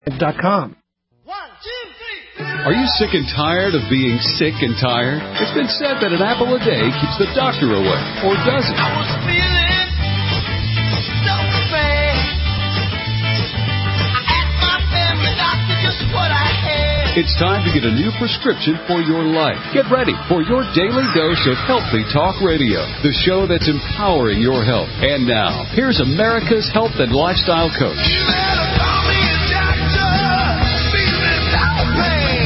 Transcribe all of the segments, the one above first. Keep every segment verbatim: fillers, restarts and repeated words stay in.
dot com. Are you sick and tired of being sick and tired? It's been said that an apple a day keeps the doctor away, or does it? I was feeling so bad. I asked my family doctor just what I had. It's time to get a new prescription for your life. Get ready for your daily dose of Healthy Talk Radio, the show that's empowering your health. And now, here's America's health and lifestyle coach. You better call me a doctor. Feeling so pain.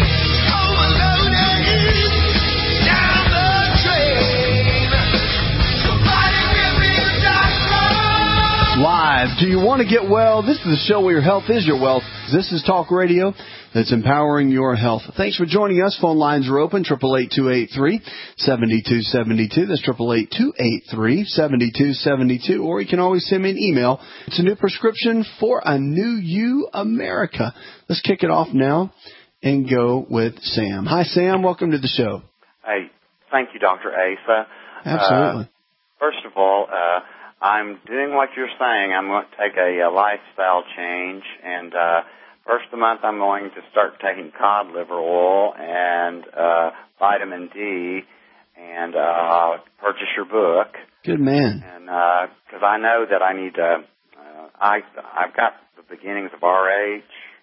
Overloaded. Down the drain. Somebody give me a doctor. Live. Do you want to get well? This is the show where your health is your wealth. This is Talk Radio that's empowering your health. Thanks for joining us. Phone lines are open, eight eight eight, two eight three, seven two seven two. That's eight eight eight, two eight three, seven two seven two. Or you can always send me an email. It's a new prescription for a new you, America. Let's kick it off now and go with Sam. Hi, Sam. Welcome to the show. Hey, thank you, Doctor Asa. Absolutely. Uh, first of all, uh, I'm doing what you're saying. I'm going to take a, a lifestyle change, and uh, first of the month I'm going to start taking cod liver oil and uh, vitamin D, and uh, purchase your book. Good man. And because uh, I know that I need to, uh, I I've got the beginnings of R H,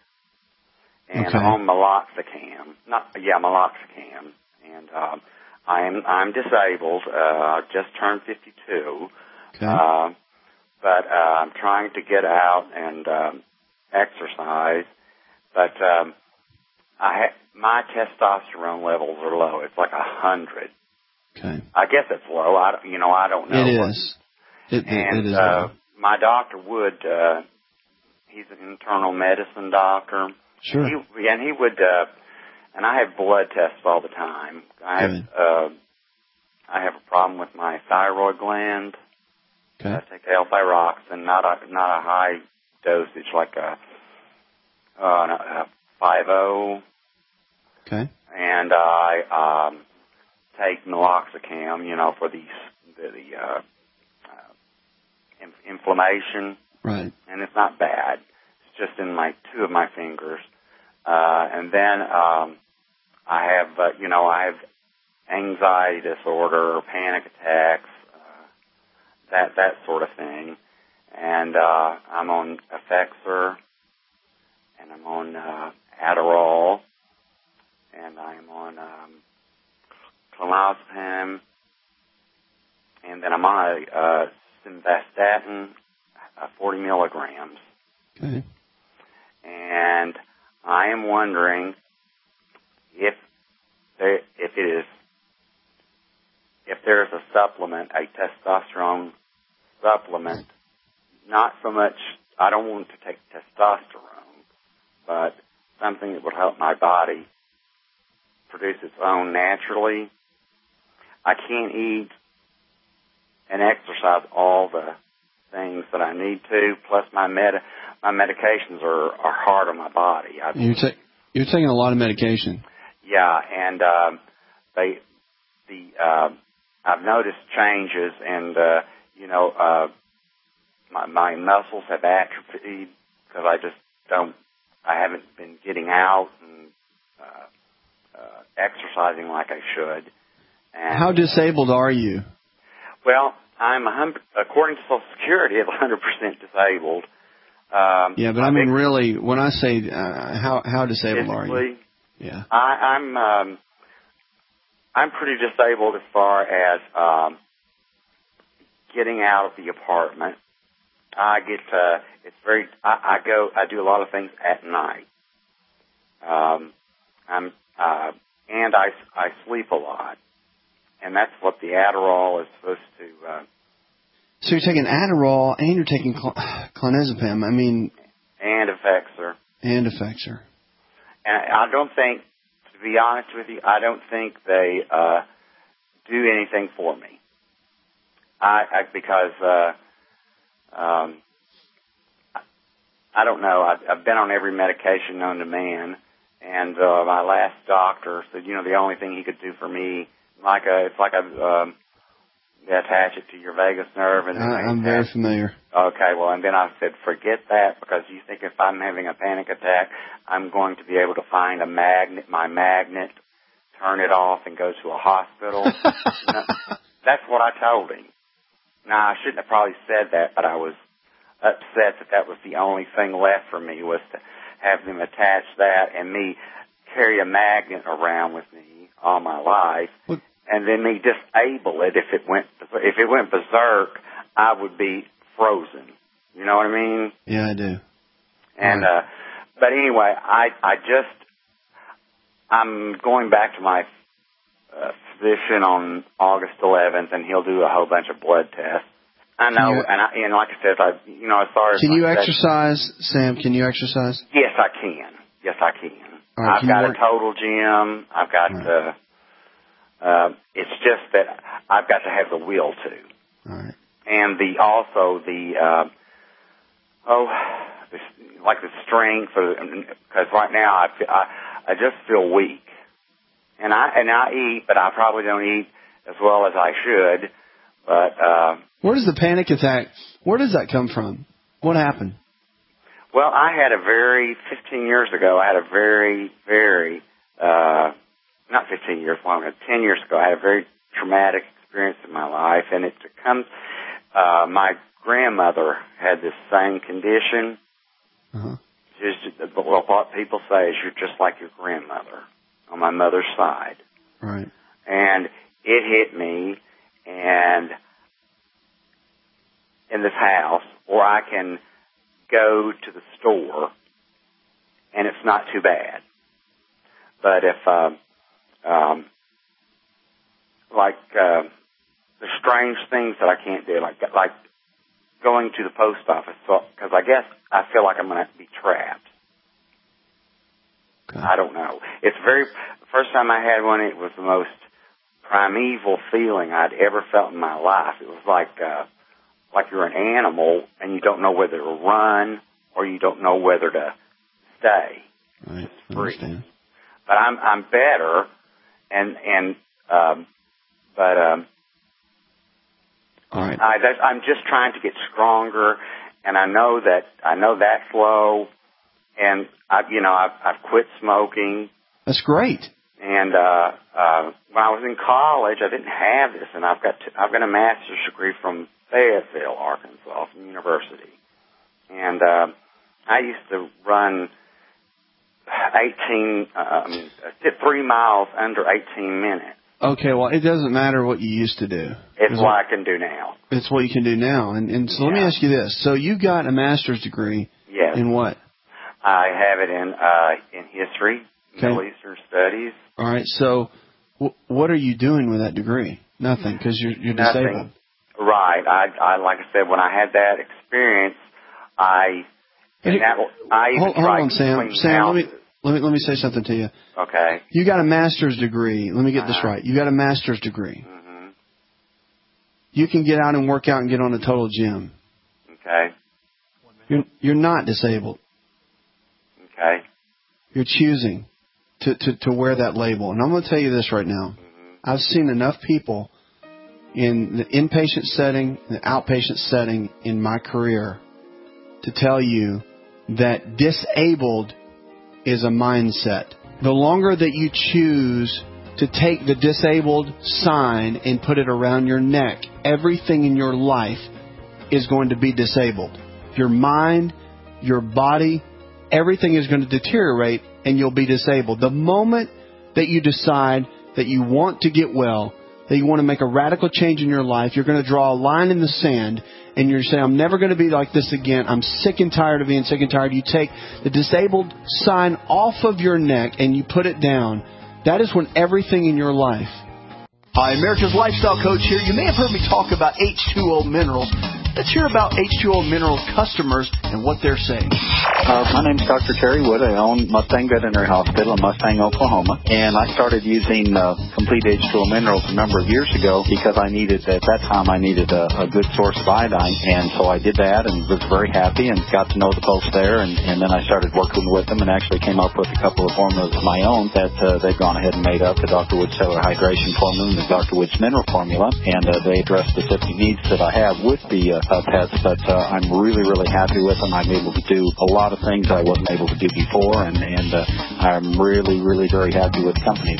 and Okay. I'm on meloxicam. Not yeah, meloxicam, and uh, I'm I'm disabled. Uh, I just turned fifty-two. Okay. Uh, but uh, I'm trying to get out and um, exercise. But um, I ha- my testosterone levels are low. It's like a hundred. Okay. I guess it's low. I don't- you know I don't know. It what- is. It, it, And it is. uh, my doctor would. Uh, he's an internal medicine doctor. Sure. He, and he would. Uh, and I have blood tests all the time. I have. Good. Uh, I have a problem with my thyroid gland. Okay. I take L-thyroxine, not a not a high dosage like a, uh, a five oh, Okay. and I um, take meloxicam, you know, for the the, the uh, uh, in- inflammation, Right. and it's not bad. It's just in my two of my fingers, uh, and then um, I have, uh, you know, I have anxiety disorder, panic attacks. That that sort of thing, and uh, I'm on Effexor, and I'm on uh, Adderall, and I'm on um, clonazepam, and then I'm on a uh, simvastatin, uh, forty milligrams, Okay. and I am wondering if there, if it is if there is a supplement, a testosterone supplement, not so much, I don't want to take testosterone, but something that would help my body produce its own naturally. I can't eat and exercise all the things that I need to, plus my med my medications are, are hard on my body. I, You're, ta- you're taking a lot of medication. yeah, and um, they the uh, I've noticed changes, and uh, you know, uh, my, my muscles have atrophied because I just don't, I haven't been getting out and uh, uh, exercising like I should. And, How disabled are you? well, I'm a hundred, according to Social Security, I'm one hundred percent disabled. Um, Yeah, but I mean, really, when I say uh, how how disabled are you? physically, Yeah. I, I'm um, I'm pretty disabled as far as um, getting out of the apartment. I get uh, it's very I, I go I do a lot of things at night. Um, I'm uh, and I I sleep a lot, and that's what the Adderall is supposed to. Uh, So you're taking Adderall and you're taking cl- clonazepam. I mean, and Effexor. and Effexor. And I don't think, to be honest with you, I don't think they uh, do anything for me. I, I because uh, um, I don't know. I've, I've been on every medication known to man, and uh, my last doctor said, you know, the only thing he could do for me, like a, it's like a um, they attach it to your vagus nerve. And then I, they I'm very attach- familiar. Okay, well, and then I said, forget that, because you think if I'm having a panic attack, I'm going to be able to find a magnet, my magnet, turn it off, and go to a hospital. No, that's what I told him. Now, I shouldn't have probably said that, but I was upset that that was the only thing left for me, was to have them attach that and me carry a magnet around with me all my life, What? and then me disable it if it went if it went berserk. I would be frozen. You know what I mean? Yeah, I do. And Right. uh, but anyway, I I just I'm going back to my uh, physician on August eleventh, and he'll do a whole bunch of blood tests. I know, Can you- and I, and like I said, I you know as far as Can my you sex- exercise, Sam? Can you exercise? Yes, I can. Yes, I can. All right, I've can you got work- a total gym. I've got All right. uh, uh, it's just that I've got to have the will to. All right. And the also the uh, oh the, like the strength, because right now I, feel, I I just feel weak, and I and I eat, but I probably don't eat as well as I should. But uh, Where does the panic attack? Where does that come from? What happened? well, I had a very fifteen years ago. I had a very very uh, not fifteen years long, ten years ago. I had a very traumatic experience in my life, and it comes. Uh, my grandmother had this same condition. Uh-huh. Just, well, what people say is you're just like your grandmother on my mother's side. Right. And it hit me, and in this house, or I can go to the store, and it's not too bad. But if, uh, um, like, uh, the strange things that I can't do, like like going to the post office, because I guess I feel like I'm going to be trapped. Okay. I don't know. It's very. The first time I had one, it was the most primeval feeling I'd ever felt in my life. It was like uh, like you're an animal and you don't know whether to run or you don't know whether to stay. Right. I free. understand. But I'm I'm better, and and um, but um. All right. I, that's, I'm just trying to get stronger, and I know that I know that's low, and I, you know, I've, I've quit smoking. That's great. And uh, uh, when I was in college, I didn't have this, and I've got to, I've got a master's degree from Fayetteville, Arkansas, from university, and uh, I used to run eighteen, uh, I mean, three miles under eighteen minutes. Okay, well, it doesn't matter what you used to do. It's what I can do now. It's what you can do now. And, and so let me Yeah. ask you this. So you got a master's degree Yes. in what? I have it in uh, in history, Okay. Middle Eastern studies. All right, so w- what are you doing with that degree? Nothing, because you're, you're Nothing. disabled. Right. I, I like I said, when I had that experience, I Hey, and that I even Hold, hold tried on, to Sam. clean Sam, let me, houses. let me let me say something to you. Okay. You got a master's degree. Let me get this Uh-huh. right. You got a master's degree. hmm You can get out and work out and get on a total gym. Okay. You're, you're not disabled. Okay. You're choosing to, to, to wear that label. And I'm going to tell you this right now. hmm I've seen enough people in the inpatient setting, the outpatient setting in my career to tell you that disabled is a mindset. The longer that you choose to take the disabled sign and put it around your neck, everything in your life is going to be disabled. Your mind, your body, everything is going to deteriorate and you'll be disabled. The moment that you decide that you want to get well, that you want to make a radical change in your life, you're going to draw a line in the sand and you're saying, I'm never going to be like this again. I'm sick and tired of being sick and tired. You take the disabled sign off of your neck and you put it down. That is when everything in your life. Hi, America's Lifestyle Coach here. You may have heard me talk about H two O Minerals. Let's hear about H two O Minerals customers and what they're saying. Uh, my name's Doctor Terry Wood. I own Mustang Veterinary Hospital in Mustang, Oklahoma. And I started using uh, Complete H two O Minerals a number of years ago because I needed, at that time, I needed a, a good source of iodine. And so I did that and was very happy and got to know the folks there. And, and then I started working with them and actually came up with a couple of formulas of my own that uh, they've gone ahead and made up, the Doctor Wood Cellular Hydration Formula and the Doctor Wood's Mineral Formula. And uh, they address specific needs that I have with the uh, uh, pets. But uh, I'm really, really happy with them. I'm able to do a lot of things I wasn't able to do before. And, and uh, I'm really, really very happy with the company.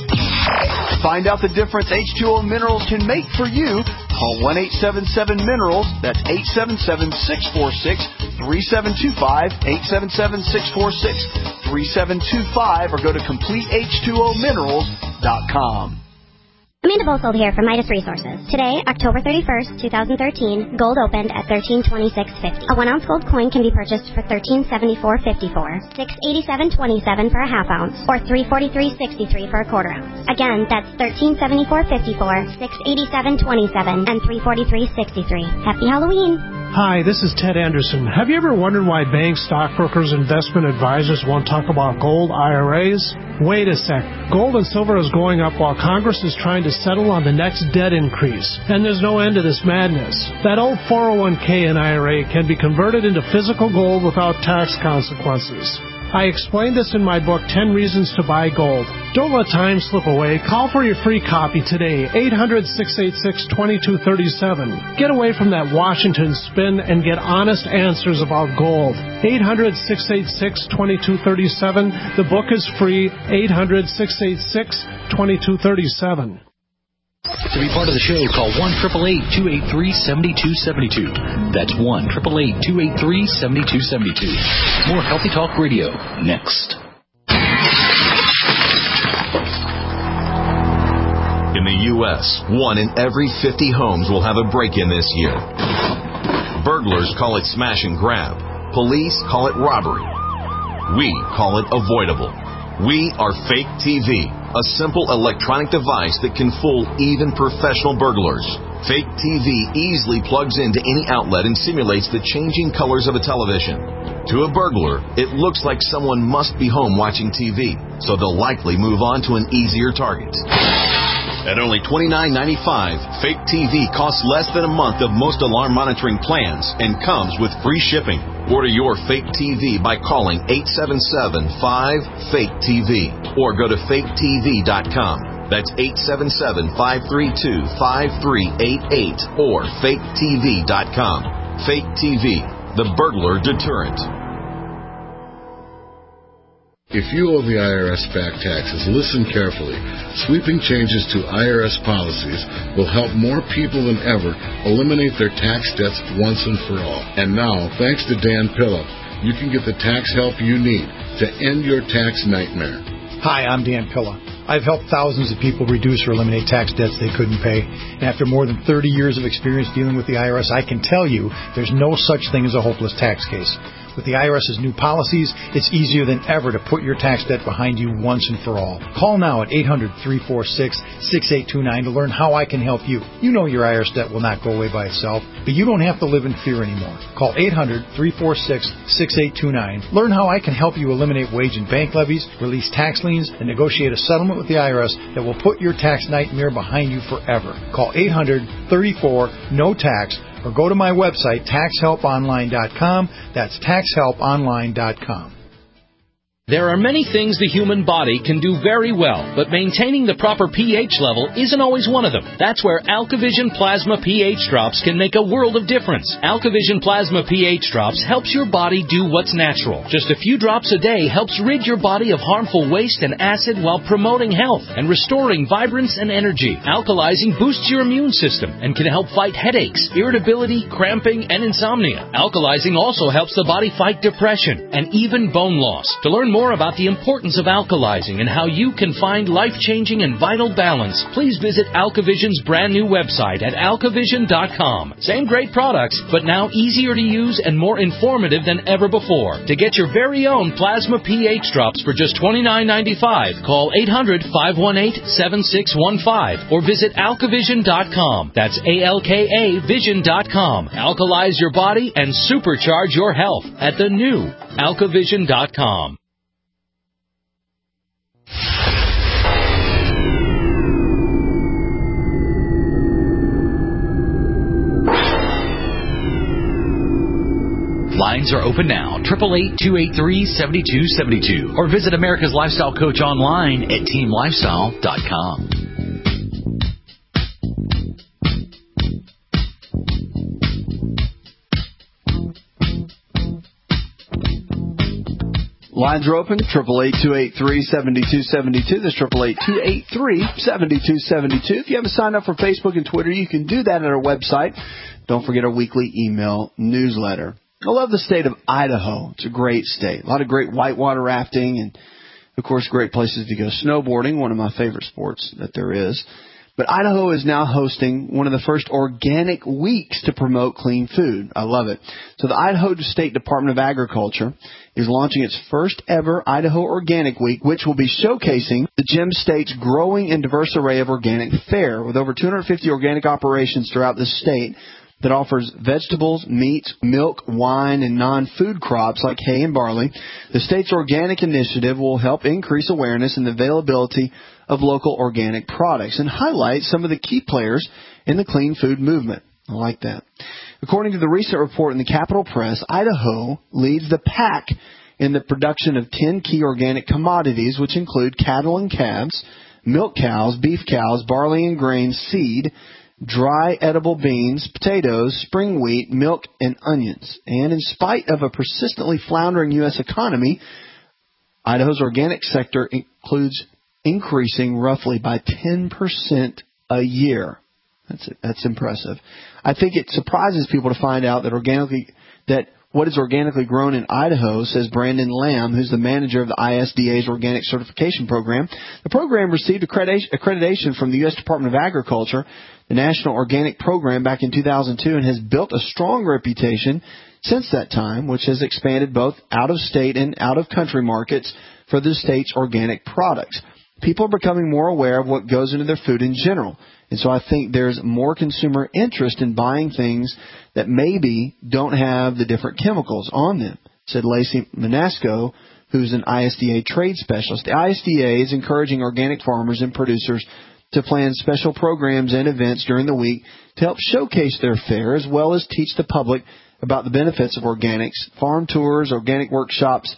Find out the difference H two O Minerals can make for you. Call one eight seven seven minerals. That's eight seven seven, six four six, three seven two five, eight seven seven, six four six, three seven two five, or go to complete H two O minerals dot com. Amanda Bosold here from Midas Resources. Today, October thirty-first, twenty thirteen, gold opened at thirteen twenty-six fifty. A one ounce gold coin can be purchased for thirteen seventy-four fifty-four, six eighty-seven twenty-seven for a half ounce, or three forty-three sixty-three for a quarter ounce. Again, that's thirteen seventy-four fifty-four, six eighty-seven twenty-seven, and three forty-three sixty-three. Happy Halloween! Hi, this is Ted Anderson. Have you ever wondered why banks, stockbrokers, investment advisors won't talk about gold I R As? Wait a sec. Gold and silver is going up while Congress is trying to settle on the next debt increase. And there's no end to this madness. That old four oh one k and I R A can be converted into physical gold without tax consequences. I explained this in my book, ten Reasons to Buy Gold. Don't let time slip away. Call for your free copy today, eight hundred, six eight six, two two three seven. Get away from that Washington spin and get honest answers about gold. eight hundred, six eight six, two two three seven. The book is free, eight hundred, six eight six, two two three seven. To be part of the show, call one eight eight eight, two eight three, seven two seven two. That's one eight eight eight, two eight three, seven two seven two. More Healthy Talk Radio next. In the U S, one in every fifty homes will have a break-in this year. Burglars call it smash and grab. Police call it robbery. We call it avoidable. We are Fake T V, a simple electronic device that can fool even professional burglars. Fake T V easily plugs into any outlet and simulates the changing colors of a television. To a burglar, it looks like someone must be home watching T V, so they'll likely move on to an easier target. At only twenty-nine ninety-five, Fake T V costs less than a month of most alarm monitoring plans and comes with free shipping. Order your Fake T V by calling eight seven seven, five, fake T V or go to fake T V dot com. That's eight seven seven, five three two, five three eight eight or fake T V dot com. Fake T V, the burglar deterrent. If you owe the I R S back taxes, listen carefully. Sweeping changes to I R S policies will help more people than ever eliminate their tax debts once and for all. And now, thanks to Dan Pilla, you can get the tax help you need to end your tax nightmare. Hi, I'm Dan Pilla. I've helped thousands of people reduce or eliminate tax debts they couldn't pay. And after more than thirty years of experience dealing with the I R S, I can tell you there's no such thing as a hopeless tax case. With the I R S's new policies, it's easier than ever to put your tax debt behind you once and for all. Call now at eight hundred, three four six, six eight two nine to learn how I can help you. You know your I R S debt will not go away by itself, but you don't have to live in fear anymore. Call eight hundred, three four six, six eight two nine. Learn how I can help you eliminate wage and bank levies, release tax liens, and negotiate a settlement with the I R S that will put your tax nightmare behind you forever. Call eight hundred, thirty-four, no tax or go to my website, tax help online dot com. That's tax help online dot com. There are many things the human body can do very well, but maintaining the proper pH level isn't always one of them. That's where AlkaVision Plasma pH Drops can make a world of difference. AlkaVision Plasma pH Drops helps your body do what's natural. Just a few drops a day helps rid your body of harmful waste and acid while promoting health and restoring vibrance and energy. Alkalizing boosts your immune system and can help fight headaches, irritability, cramping, and insomnia. Alkalizing also helps the body fight depression and even bone loss. To learn learn more about the importance of alkalizing and how you can find life-changing and vital balance, please visit AlkaVision's brand new website at alkavision dot com. Same great products, but now easier to use and more informative than ever before. To get your very own Plasma pH drops for just twenty-nine ninety-five, call eight hundred, five one eight, seven six one five or visit alkavision dot com. That's A L K A vision dot com. Alkalize your body and supercharge your health at the new alkavision dot com. Lines are open now, eight eight eight, two eight three, seven two seven two, or visit America's Lifestyle Coach online at team lifestyle dot com. Lines are open, eight eight eight, two eight three, seven two seven two. That's eight eight eight, two eight three, seven two seven two. If you haven't signed up for Facebook and Twitter, you can do that at our website. Don't forget our weekly email newsletter. I love the state of Idaho. It's a great state. A lot of great whitewater rafting and, of course, great places to go snowboarding, one of my favorite sports that there is. But Idaho is now hosting one of the first organic weeks to promote clean food. I love it. So the Idaho State Department of Agriculture is launching its first ever Idaho Organic Week, which will be showcasing the Gem State's growing and diverse array of organic fare. With over two hundred fifty organic operations throughout the state that offers vegetables, meats, milk, wine, and non-food crops like hay and barley, the state's organic initiative will help increase awareness and the availability of local organic products and highlight some of the key players in the clean food movement. I like that. According to the recent report in the Capital Press, Idaho leads the pack in the production of ten key organic commodities, which include cattle and calves, milk cows, beef cows, barley and grain, seed, dry edible beans, potatoes, spring wheat, milk, and onions. And in spite of a persistently floundering U S economy, Idaho's organic sector includes increasing roughly by ten percent a year. That's that's impressive. I think it surprises people to find out that organically that what is organically grown in Idaho, says Brandon Lamb, who's the manager of the I S D A's Organic Certification Program. The program received accreditation from the U S Department of Agriculture, the National Organic Program, back in two thousand two, and has built a strong reputation since that time, which has expanded both out-of-state and out-of-country markets for the state's organic products. People are becoming more aware of what goes into their food in general. And so I think there's more consumer interest in buying things that maybe don't have the different chemicals on them, said Lacey Manasco, who's an I S D A trade specialist. The I S D A is encouraging organic farmers and producers to plan special programs and events during the week to help showcase their fare, as well as teach the public about the benefits of organics. Farm tours, organic workshops,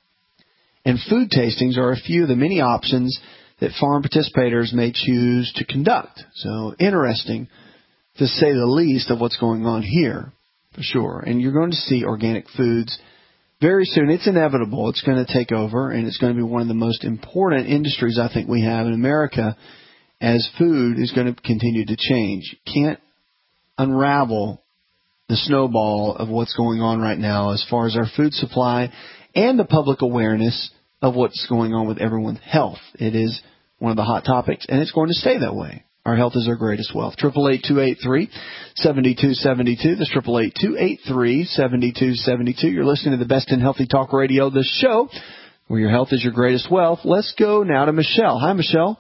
and food tastings are a few of the many options that farm participators may choose to conduct. So interesting, to say the least, of what's going on here, for sure. And you're going to see organic foods very soon. It's inevitable. It's going to take over, and it's going to be one of the most important industries I think we have in America, as food is going to continue to change. Can't unravel the snowball of what's going on right now as far as our food supply and the public awareness of what's going on with everyone's health. It is one of the hot topics, and it's going to stay that way. Our health is our greatest wealth. eight eight eight, two eight three, seven two seven two. That's eight eight eight, two eight three, seven two seven two. You're listening to the Best in Healthy Talk Radio, the show where your health is your greatest wealth. Let's go now to Michelle. Hi, Michelle.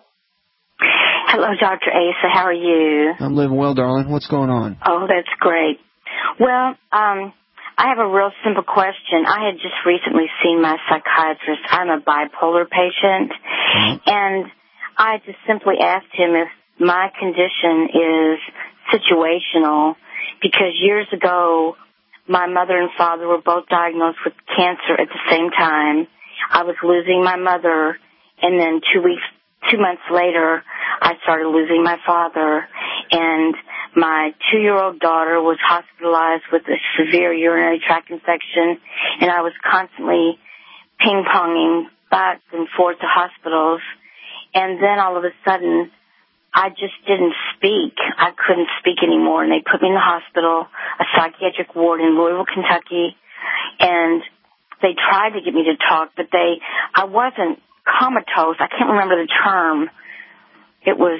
Hello, Doctor Asa. How are you? I'm living well, darling. What's going on? Oh, that's great. Well, um, I have a real simple question. I had just recently seen my psychiatrist. I'm a bipolar patient, mm-hmm. and I just simply asked him if my condition is situational, because years ago, my mother and father were both diagnosed with cancer at the same time. I was losing my mother, and then two weeks, two months later, I started losing my father, and my two-year-old daughter was hospitalized with a severe urinary tract infection, and I was constantly ping-ponging back and forth to hospitals. And then all of a sudden, I just didn't speak. I couldn't speak anymore, and they put me in the hospital, a psychiatric ward in Louisville, Kentucky. And they tried to get me to talk, but they, I wasn't comatose. I can't remember the term. It was,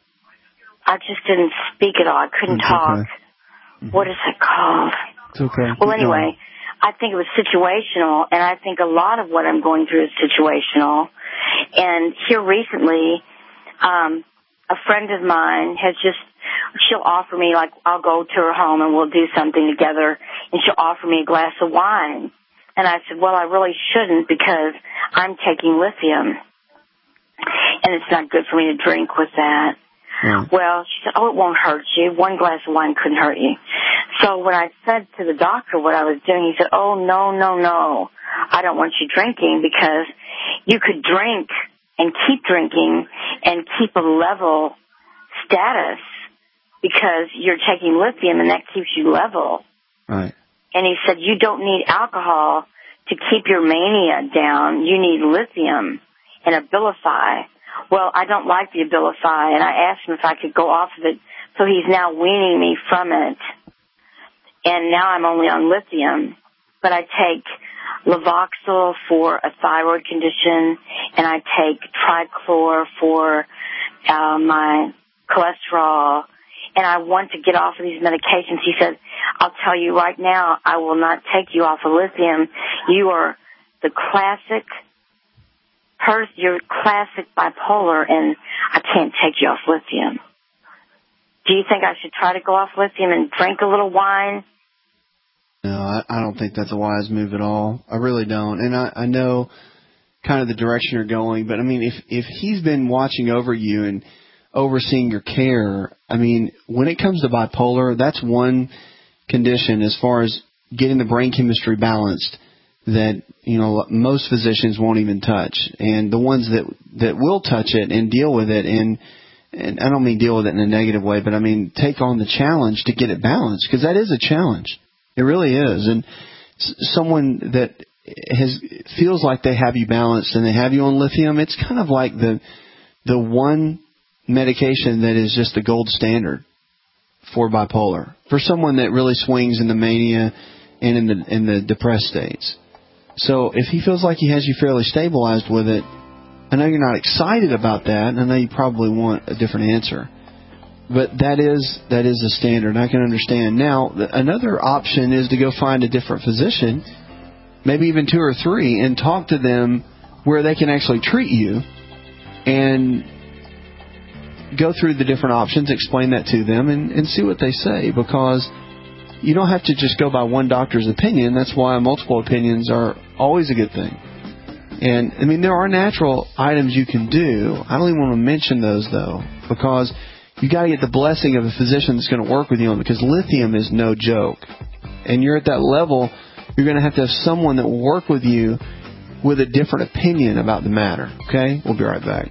I just didn't speak at all. I couldn't It's talk. okay. Mm-hmm. What is it called? It's okay. Well, Keep anyway, going. I think it was situational, and I think a lot of what I'm going through is situational. And here recently, um, a friend of mine has just, she'll offer me, like, I'll go to her home and we'll do something together, and she'll offer me a glass of wine. And I said, well, I really shouldn't because I'm taking lithium, and it's not good for me to drink with that. Mm. Well, she said, oh, it won't hurt you. One glass of wine couldn't hurt you. So when I said to the doctor what I was doing, he said, oh, no, no, no. I don't want you drinking because you could drink and keep drinking and keep a level status because you're taking lithium and that keeps you level. Right. And he said, you don't need alcohol to keep your mania down. You need lithium and Abilify. Well, I don't like the Abilify, and I asked him if I could go off of it, so he's now weaning me from it. And now I'm only on lithium, but I take Levoxyl for a thyroid condition, and I take Trichlor for uh, my cholesterol, and I want to get off of these medications. He said, I'll tell you right now, I will not take you off of lithium. You are the classic Her, you're classic bipolar, and I can't take you off lithium. Do you think I should try to go off lithium and drink a little wine? No, I, I don't think that's a wise move at all. I really don't. And I, I know kind of the direction you're going, but, I mean, if, if he's been watching over you and overseeing your care, I mean, when it comes to bipolar, that's one condition as far as getting the brain chemistry balanced that, you know, most physicians won't even touch. And the ones that that will touch it and deal with it, and and I don't mean deal with it in a negative way, but I mean take on the challenge to get it balanced, because that is a challenge. It really is. And s- someone that has feels like they have you balanced and they have you on lithium, it's kind of like the the one medication that is just the gold standard for bipolar. For someone that really swings in the mania and in the in the depressed states. So if he feels like he has you fairly stabilized with it, I know you're not excited about that, and I know you probably want a different answer. But that is that is the standard, and I can understand. Now, another option is to go find a different physician, maybe even two or three, and talk to them where they can actually treat you and go through the different options, explain that to them, and, and see what they say, because you don't have to just go by one doctor's opinion. That's why multiple opinions are always a good thing. And, I mean, there are natural items you can do. I don't even want to mention those, though, because you got to get the blessing of a physician that's going to work with you on it, because lithium is no joke. And you're at that level, you're going to have to have someone that will work with you with a different opinion about the matter. Okay? We'll be right back.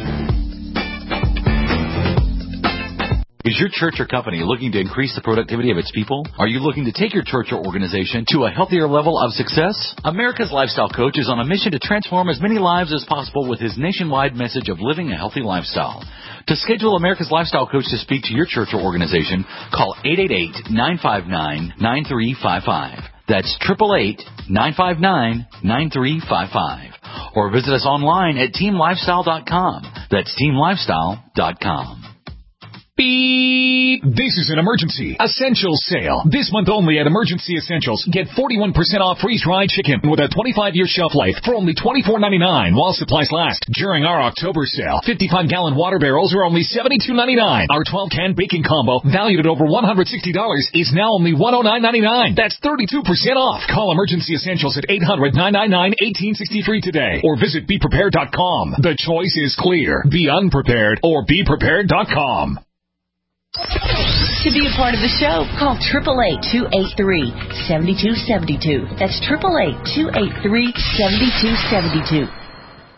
Is your church or company looking to increase the productivity of its people? Are you looking to take your church or organization to a healthier level of success? America's Lifestyle Coach is on a mission to transform as many lives as possible with his nationwide message of living a healthy lifestyle. To schedule America's Lifestyle Coach to speak to your church or organization, call eight eight eight, nine five nine, nine three five five. That's eight eight eight, nine five nine, nine three five five. Or visit us online at team lifestyle dot com. That's team lifestyle dot com. Beep! This is an Emergency Essentials sale. This month only at Emergency Essentials. Get forty-one percent off freeze-dried chicken with a twenty-five year shelf life for only twenty-four ninety-nine while supplies last. During our October sale, fifty-five gallon water barrels are only seventy-two ninety-nine. Our twelve can baking combo, valued at over one hundred sixty dollars, is now only one hundred nine ninety-nine. That's thirty-two percent off. Call Emergency Essentials at eight hundred, nine nine nine, one eight six three today or visit be prepared dot com. The choice is clear. Be unprepared or be prepared dot com. To be a part of the show, call eight eight eight, two eight three, seven two seven two. That's eight eight eight, two eight three, seven two seven two.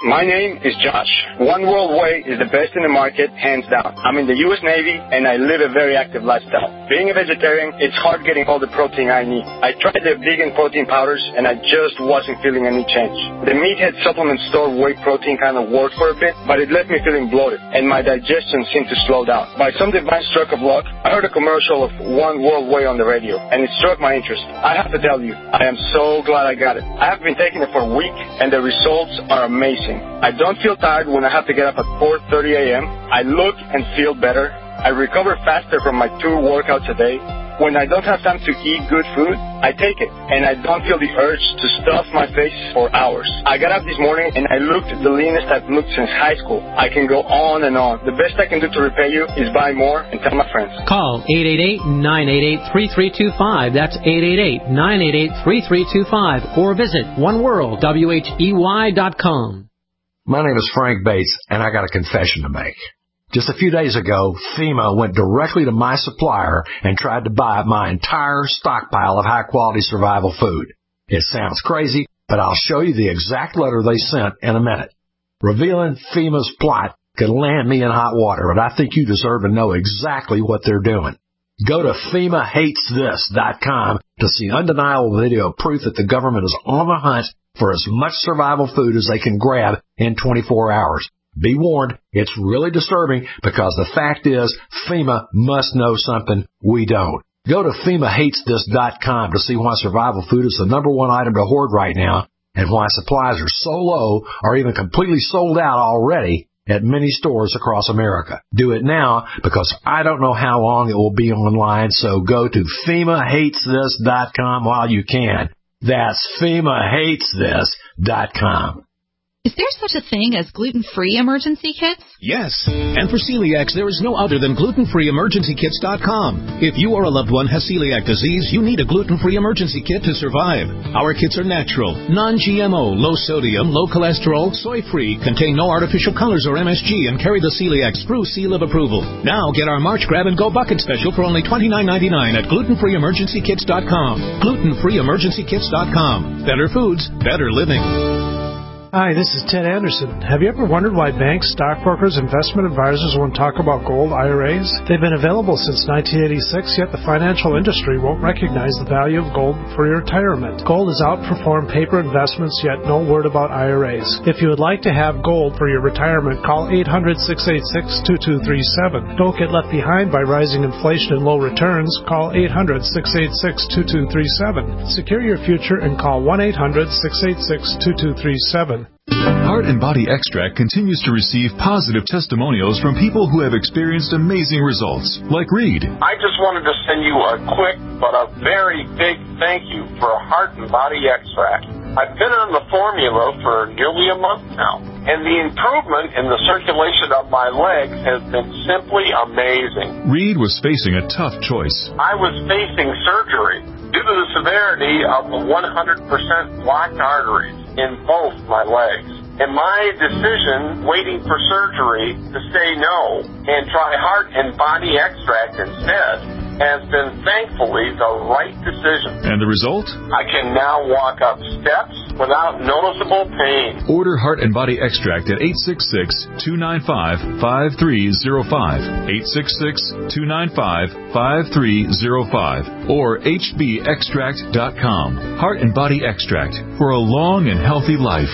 My name is Josh. One World Way is the best in the market, hands down. I'm in the U S Navy, and I live a very active lifestyle. Being a vegetarian, it's hard getting all the protein I need. I tried the vegan protein powders, and I just wasn't feeling any change. The Meathead supplement store whey protein kind of worked for a bit, but it left me feeling bloated, and my digestion seemed to slow down. By some divine stroke of luck, I heard a commercial of One World Way on the radio, and it struck my interest. I have to tell you, I am so glad I got it. I have been taking it for a week, and the results are amazing. I don't feel tired when I have to get up at four thirty a.m. I look and feel better. I recover faster from my two workouts a day. When I don't have time to eat good food, I take it, and I don't feel the urge to stuff my face for hours. I got up this morning, and I looked the leanest I've looked since high school. I can go on and on. The best I can do to repay you is buy more and tell my friends. Call eight eight eight, nine eight eight, three three two five. That's eight eight eight, nine eight eight, three three two five. Or visit one world whey dot com. My name is Frank Bates, and I got a confession to make. Just a few days ago, FEMA went directly to my supplier and tried to buy my entire stockpile of high-quality survival food. It sounds crazy, but I'll show you the exact letter they sent in a minute. Revealing FEMA's plot could land me in hot water, but I think you deserve to know exactly what they're doing. Go to FEMA hates this dot com to see undeniable video proof that the government is on the hunt for as much survival food as they can grab in twenty-four hours. Be warned, it's really disturbing because the fact is FEMA must know something we don't. Go to FEMA hates this dot com to see why survival food is the number one item to hoard right now and why supplies are so low or even completely sold out already at many stores across America. Do it now because I don't know how long it will be online, so go to FEMA hates this dot com while you can. That's FEMA hates this dot com. Is there such a thing as gluten-free emergency kits? Yes, and for celiacs, there is no other than gluten free emergency kits dot com. If you or a loved one has celiac disease, you need a gluten-free emergency kit to survive. Our kits are natural, non-G M O, low sodium, low cholesterol, soy-free, contain no artificial colors or M S G, and carry the celiac Spruce seal of approval. Now get our March Grab and Go Bucket Special for only twenty-nine ninety-nine at gluten free emergency kits dot com. gluten free emergency kits dot com. Better foods, better living. Hi, this is Ted Anderson. Have you ever wondered why banks, stockbrokers, investment advisors won't talk about gold I R As? They've been available since nineteen eighty-six, yet the financial industry won't recognize the value of gold for your retirement. Gold has outperformed paper investments, yet no word about I R As. If you would like to have gold for your retirement, call eight hundred, six eight six, two two three seven. Don't get left behind by rising inflation and low returns. Call eight hundred, six eight six, two two three seven. Secure your future and call one eight hundred, six eight six, two two three seven. Heart and Body Extract continues to receive positive testimonials from people who have experienced amazing results, like Reed. I just wanted to send you a quick but a very big thank you for Heart and Body Extract. I've been on the formula for nearly a month now, and the improvement in the circulation of my legs has been simply amazing. Reed was facing a tough choice. I was facing surgery due to the severity of the one hundred percent blocked arteries in both my legs. And my decision, waiting for surgery, to say no and try Heart and Body Extract instead, has been thankfully the right decision. And the result? I can now walk up steps without noticeable pain. Order Heart and Body Extract at eight six six, two nine five, five three zero five, eight six six, two nine five, five three zero five, or H B extract dot com. Heart and Body Extract for a long and healthy life.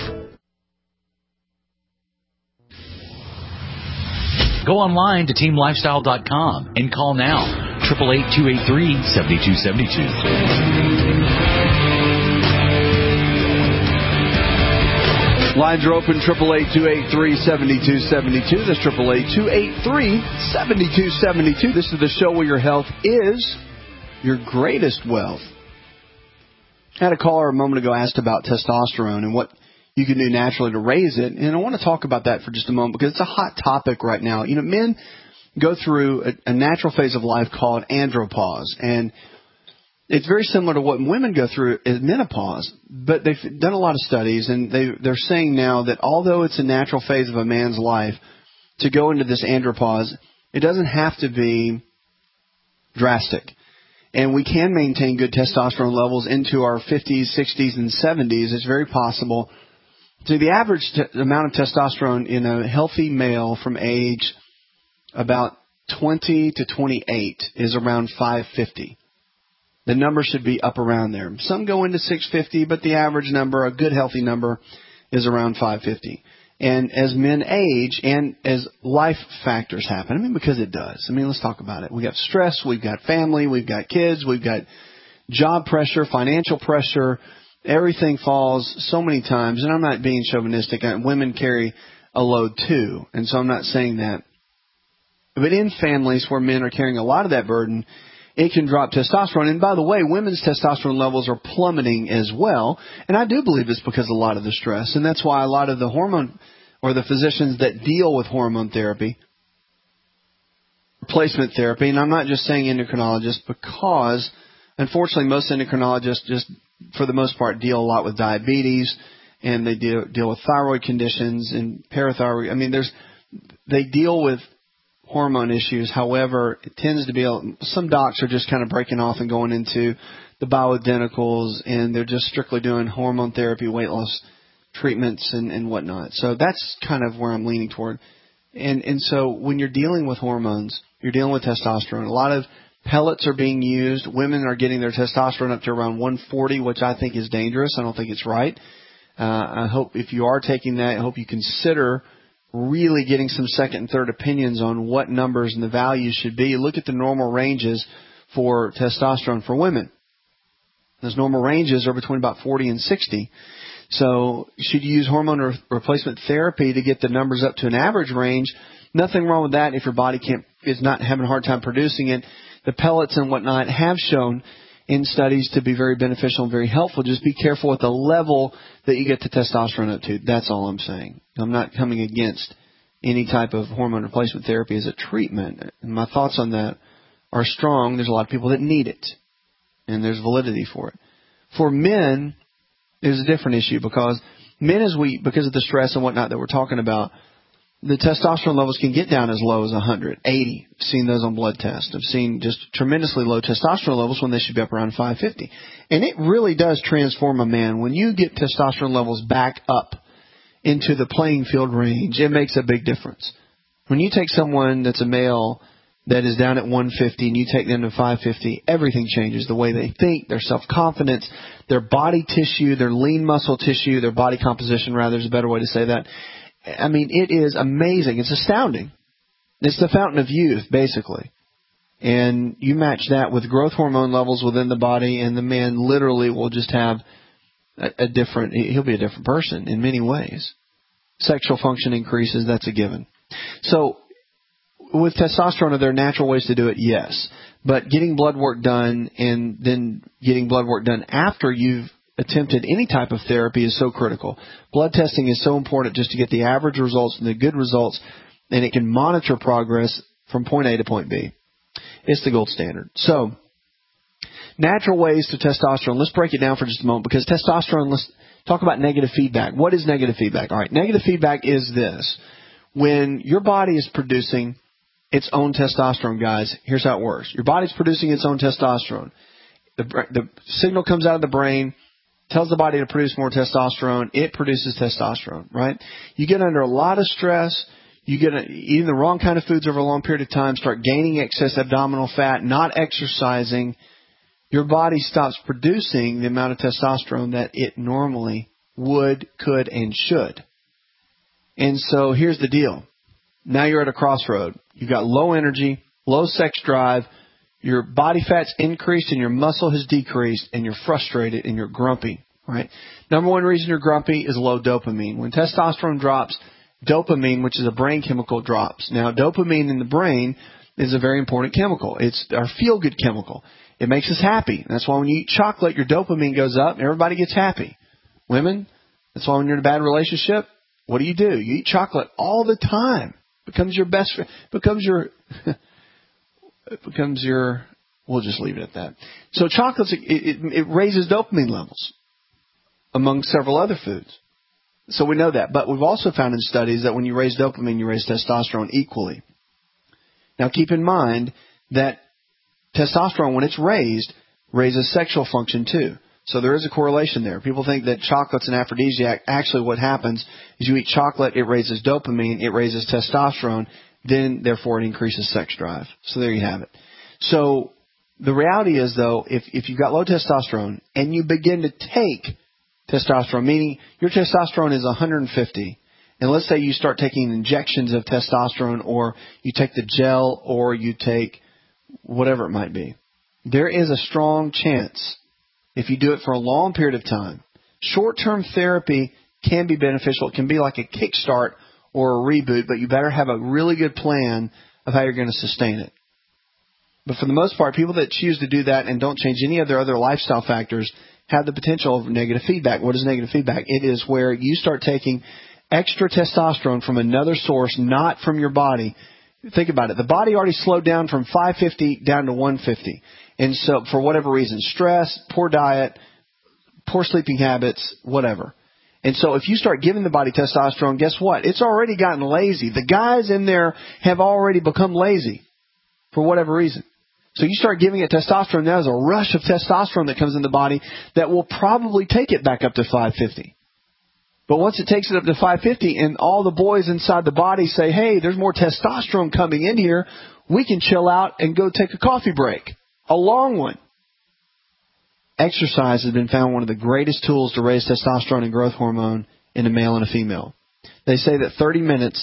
Go online to team lifestyle dot com and call now, eight eight eight, two eight three, seven two seven two. Lines are open, eight eight eight, two eight three, seven two seven two. That's eight eight eight, two eight three, seven two seven two. This is the show where your health is your greatest wealth. I had a caller a moment ago asked about testosterone and what you can do naturally to raise it. And I want to talk about that for just a moment because it's a hot topic right now. You know, men go through a, a natural phase of life called andropause. And it's very similar to what women go through as menopause. But they've done a lot of studies, and they, they're saying now that although it's a natural phase of a man's life to go into this andropause, it doesn't have to be drastic. And we can maintain good testosterone levels into our fifties, sixties, and seventies. It's very possible So the average t- amount of testosterone in a healthy male from age about twenty to twenty-eight is around five fifty. The number should be up around there. Some go into six fifty, but the average number, a good healthy number, is around five fifty. And as men age and as life factors happen, I mean, because it does. I mean, let's talk about it. We've got stress, we've got family, we've got kids, we've got job pressure, financial pressure. Everything falls so many times. And I'm not being chauvinistic. Women carry a load too. And so I'm not saying that. But in families where men are carrying a lot of that burden, it can drop testosterone. And by the way, women's testosterone levels are plummeting as well. And I do believe it's because of a lot of the stress. And that's why a lot of the hormone or the physicians that deal with hormone therapy, replacement therapy, and I'm not just saying endocrinologists because, unfortunately, most endocrinologists just, for the most part, deal a lot with diabetes and they deal, deal with thyroid conditions and parathyroid. I mean, there's they deal with hormone issues. However, it tends to be some docs are just kind of breaking off and going into the bioidenticals, and they're just strictly doing hormone therapy, weight loss treatments, and, and whatnot. So that's kind of where I'm leaning toward. And and so when you're dealing with hormones, you're dealing with testosterone. A lot of pellets are being used. Women are getting their testosterone up to around one forty, which I think is dangerous. I don't think it's right. Uh, I hope if you are taking that, I hope you consider really getting some second and third opinions on what numbers and the values should be. Look at the normal ranges for testosterone for women. Those normal ranges are between about forty and sixty. So should you use hormone re- replacement therapy to get the numbers up to an average range? Nothing wrong with that if your body can't is not having a hard time producing it. The pellets and whatnot have shown in studies to be very beneficial and very helpful. Just be careful with the level that you get the testosterone up to. That's all I'm saying. I'm not coming against any type of hormone replacement therapy as a treatment. And my thoughts on that are strong. There's a lot of people that need it, and there's validity for it. For men, there's a different issue because men, as we because of the stress and whatnot that we're talking about, the testosterone levels can get down as low as one hundred, eighty. I've seen those on blood tests. I've seen just tremendously low testosterone levels when they should be up around five fifty. And it really does transform a man. When you get testosterone levels back up into the playing field range, it makes a big difference. When you take someone that's a male that is down at one fifty and you take them to five fifty, everything changes. The way they think, their self-confidence, their body tissue, their lean muscle tissue, their body composition, rather, is a better way to say that. I mean, it is amazing. It's astounding. It's the fountain of youth, basically. And you match that with growth hormone levels within the body, and the man literally will just have a, a different, he'll be a different person in many ways. Sexual function increases, that's a given. So, with testosterone, are there natural ways to do it? Yes. But getting blood work done and then getting blood work done after you've attempted any type of therapy is so critical. Blood testing is so important just to get the average results and the good results, and it can monitor progress from point A to point B. It's the gold standard. So, natural ways to testosterone. Let's break it down for just a moment because testosterone, let's talk about negative feedback. What is negative feedback? All right, negative feedback is this. When your body is producing its own testosterone, guys, here's how it works. Your body's producing its own testosterone. The, the signal comes out of the brain, tells the body to produce more testosterone. It produces testosterone, right? You get under a lot of stress. You get a, eating the wrong kind of foods over a long period of time, start gaining excess abdominal fat, not exercising. Your body stops producing the amount of testosterone that it normally would, could, and should. And so here's the deal. Now you're at a crossroad. You've got low energy, low sex drive. Your body fat's increased and your muscle has decreased, and you're frustrated and you're grumpy, right? Number one reason you're grumpy is low dopamine. When testosterone drops, dopamine, which is a brain chemical, drops. Now, dopamine in the brain is a very important chemical. It's our feel-good chemical. It makes us happy. That's why when you eat chocolate, your dopamine goes up and everybody gets happy. Women, that's why when you're in a bad relationship, what do you do? You eat chocolate all the time. It becomes your best friend. Becomes your... It becomes your, we'll just leave it at that. So chocolates, it, it, it raises dopamine levels among several other foods. So we know that. But we've also found in studies that when you raise dopamine, you raise testosterone equally. Now keep in mind that testosterone, when it's raised, raises sexual function too. So there is a correlation there. People think that chocolate's an aphrodisiac. Actually, what happens is you eat chocolate, it raises dopamine, it raises testosterone, then, therefore, it increases sex drive. So there you have it. So the reality is, though, if, if you've got low testosterone and you begin to take testosterone, meaning your testosterone is one hundred fifty, and let's say you start taking injections of testosterone, or you take the gel, or you take whatever it might be, there is a strong chance, if you do it for a long period of time, short-term therapy can be beneficial. It can be like a kickstart or a reboot, but you better have a really good plan of how you're going to sustain it. But for the most part, people that choose to do that and don't change any of their other lifestyle factors have the potential of negative feedback. What is negative feedback? It is where you start taking extra testosterone from another source, not from your body. Think about it. The body already slowed down from five fifty down to one fifty. And so for whatever reason, stress, poor diet, poor sleeping habits, whatever. And so if you start giving the body testosterone, guess what? It's already gotten lazy. The guys in there have already become lazy for whatever reason. So you start giving it testosterone, now there's a rush of testosterone that comes in the body that will probably take it back up to five fifty. But once it takes it up to five fifty and all the boys inside the body say, hey, there's more testosterone coming in here, we can chill out and go take a coffee break. A long one. Exercise has been found one of the greatest tools to raise testosterone and growth hormone in a male and a female. They say that thirty minutes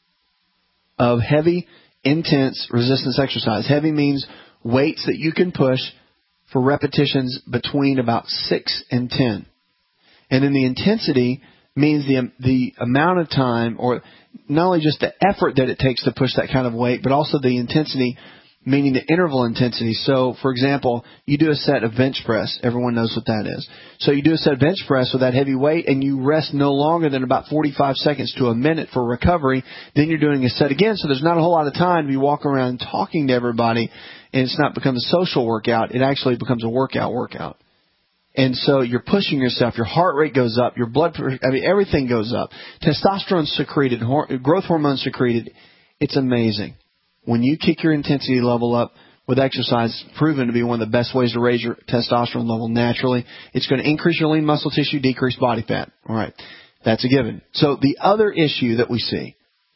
of heavy, intense resistance exercise. Heavy means weights that you can push for repetitions between about six and ten. And then the intensity means the the amount of time, or not only just the effort that it takes to push that kind of weight, but also the intensity, meaning the interval intensity. So, for example, you do a set of bench press. Everyone knows what that is. So you do a set of bench press with that heavy weight, and you rest no longer than about forty-five seconds to a minute for recovery. Then you're doing a set again, so there's not a whole lot of time to be walking around talking to everybody, and it's not become a social workout. It actually becomes a workout workout. And so you're pushing yourself. Your heart rate goes up. Your blood pressure, I mean, everything goes up. Testosterone secreted, growth hormone secreted. It's amazing. When you kick your intensity level up with exercise, it's proven to be one of the best ways to raise your testosterone level naturally. It's going to increase your lean muscle tissue, decrease body fat. All right. That's a given. So the other issue that we see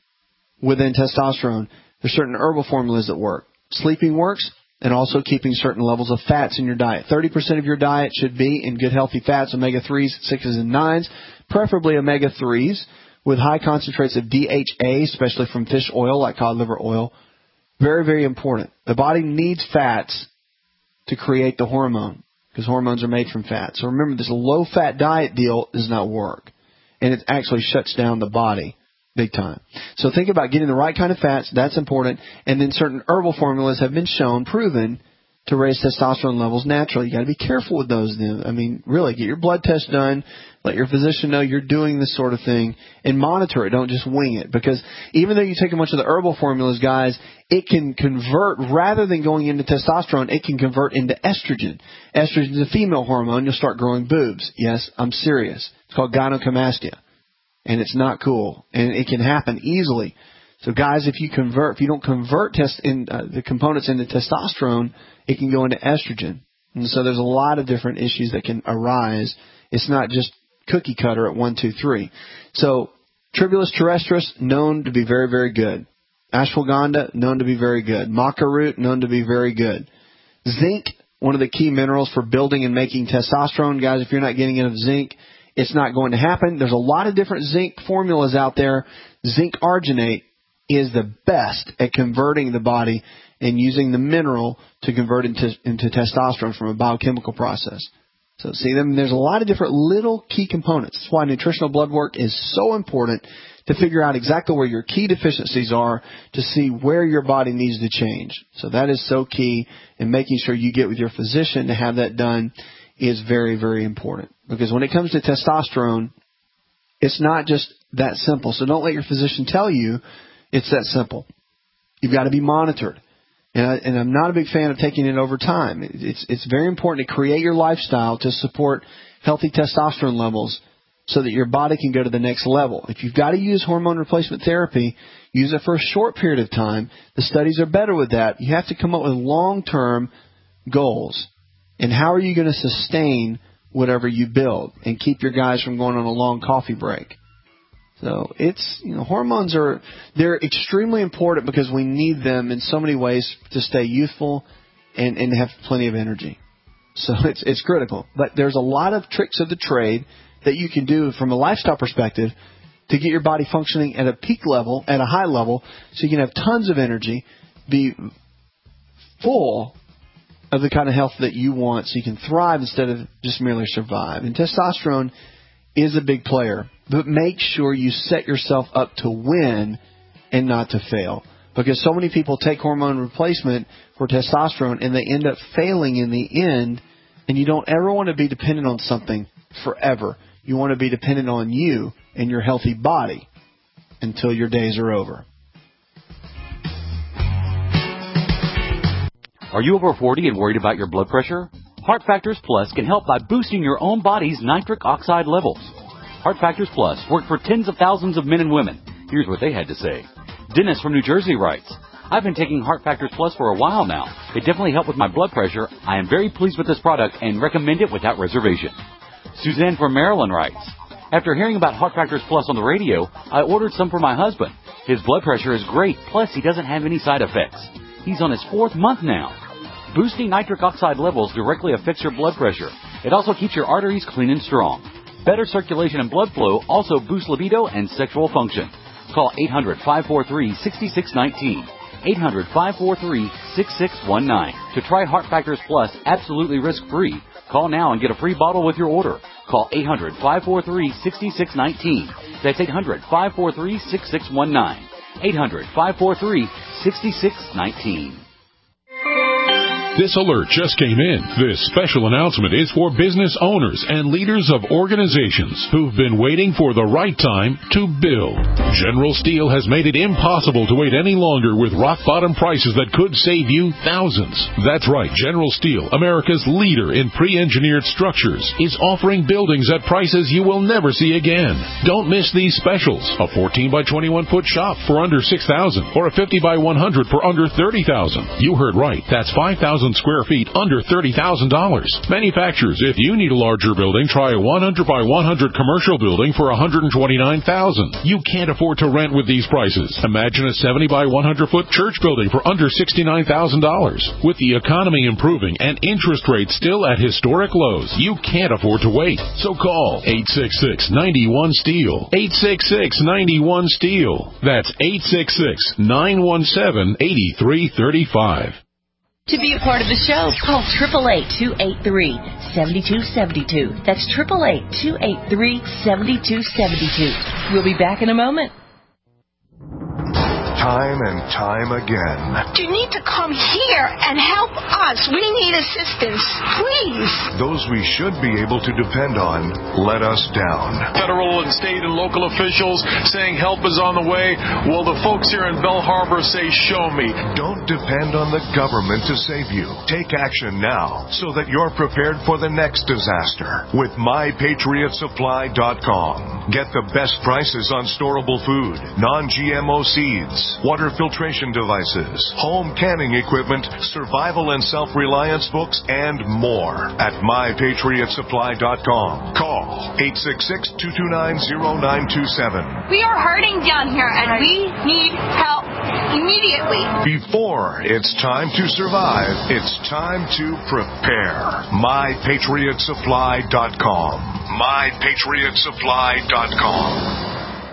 within testosterone, there's certain herbal formulas that work. Sleeping works, and also keeping certain levels of fats in your diet. thirty percent of your diet should be in good healthy fats, omega threes, sixes, and nines, preferably omega threes with high concentrates of D H A, especially from fish oil like cod liver oil. Very, very important. The body needs fats to create the hormone, because hormones are made from fat. So remember, this low-fat diet deal does not work, and it actually shuts down the body big time. So think about getting the right kind of fats. That's important. And then certain herbal formulas have been shown, proven, to raise testosterone levels naturally. You got to be careful with those then. I mean, really, get your blood test done. Let your physician know you're doing this sort of thing, and monitor it. Don't just wing it, because even though you take a bunch of the herbal formulas, guys, it can convert, rather than going into testosterone, it can convert into estrogen. Estrogen is a female hormone. You'll start growing boobs. Yes, I'm serious. It's called gynecomastia, and it's not cool, and it can happen easily. So, guys, if you convert, if you don't convert test in uh, the components into testosterone, it can go into estrogen. And so there's a lot of different issues that can arise. It's not just cookie cutter at one, two, three. So Tribulus terrestris, known to be very, very good. Ashwagandha, known to be very good. Maca root, known to be very good. Zinc, one of the key minerals for building and making testosterone. Guys, if you're not getting enough zinc, it's not going to happen. There's a lot of different zinc formulas out there. Zinc arginate is the best at converting the body and using the mineral to convert into, into testosterone from a biochemical process. So see, them, there's a lot of different little key components. That's why nutritional blood work is so important, to figure out exactly where your key deficiencies are, to see where your body needs to change. So that is so key, and making sure you get with your physician to have that done is very, very important. Because when it comes to testosterone, it's not just that simple. So don't let your physician tell you it's that simple. You've got to be monitored. And, I, and I'm not a big fan of taking it over time. It's, it's very important to create your lifestyle to support healthy testosterone levels so that your body can go to the next level. If you've got to use hormone replacement therapy, use it for a short period of time. The studies are better with that. You have to come up with long-term goals. And how are you going to sustain whatever you build and keep your guys from going on a long coffee break. So it's, you know, hormones are, they're extremely important because we need them in so many ways to stay youthful and, and have plenty of energy. So it's, it's critical. But there's a lot of tricks of the trade that you can do from a lifestyle perspective to get your body functioning at a peak level, at a high level, so you can have tons of energy, be full of the kind of health that you want, so you can thrive instead of just merely survive. And testosterone is a big player, but make sure you set yourself up to win and not to fail. Because so many people take hormone replacement for testosterone and they end up failing in the end, and you don't ever want to be dependent on something forever. You want to be dependent on you and your healthy body until your days are over. Are you over forty and worried about your blood pressure? Heart Factors Plus can help by boosting your own body's nitric oxide levels. Heart Factors Plus worked for tens of thousands of men and women. Here's what they had to say. Dennis from New Jersey writes, I've been taking Heart Factors Plus for a while now. It definitely helped with my blood pressure. I am very pleased with this product and recommend it without reservation. Suzanne from Maryland writes, after hearing about Heart Factors Plus on the radio, I ordered some for my husband. His blood pressure is great, plus he doesn't have any side effects. He's on his fourth month now. Boosting nitric oxide levels directly affects your blood pressure. It also keeps your arteries clean and strong. Better circulation and blood flow also boosts libido and sexual function. Call eight hundred, five four three, six six one nine, eight hundred, five four three, six six one nine. To try Heart Factors Plus absolutely risk-free, call now and get a free bottle with your order. Call eight hundred, five four three, six six one nine. That's eight hundred, five four three, six six one nine. eight hundred, five four three, six six one nine. This alert just came in. This special announcement is for business owners and leaders of organizations who've been waiting for the right time to build. General Steel has made it impossible to wait any longer with rock-bottom prices that could save you thousands. That's right. General Steel, America's leader in pre-engineered structures, is offering buildings at prices you will never see again. Don't miss these specials. A fourteen by twenty-one foot shop for under six thousand dollars or a fifty by one hundred for under thirty thousand dollars. You heard right. That's five thousand square feet under thirty thousand dollars. Manufacturers, if you need a larger building, try a one hundred by one hundred commercial building for one hundred twenty-nine thousand dollars. You can't afford to rent with these prices. Imagine a seventy by one hundred foot church building for under sixty-nine thousand dollars. With the economy improving and interest rates still at historic lows, you can't afford to wait. So call eight six six, nine one, STEEL. eight six six, nine one, STEEL. That's eight six six, nine one seven, eight three three five. To be a part of the show, call eight eight eight, two eight three, seven two seven two. That's eight eight eight, two eight three, seven two seven two. We'll be back in a moment. Time and time again. You need to come here and help us. We need assistance, please. Those we should be able to depend on let us down. Federal and state and local officials saying help is on the way. Well, the folks here in Belle Harbor say, show me. Don't depend on the government to save you. Take action now so that you're prepared for the next disaster with my patriot supply dot com. Get the best prices on storable food, non G M O seeds, water filtration devices, home canning equipment, survival and self-reliance books, and more at my patriot supply dot com. Call eight six six, two two nine, zero nine two seven. We are hurting down here, and we need help immediately. Before it's time to survive, it's time to prepare. my patriot supply dot com. my patriot supply dot com.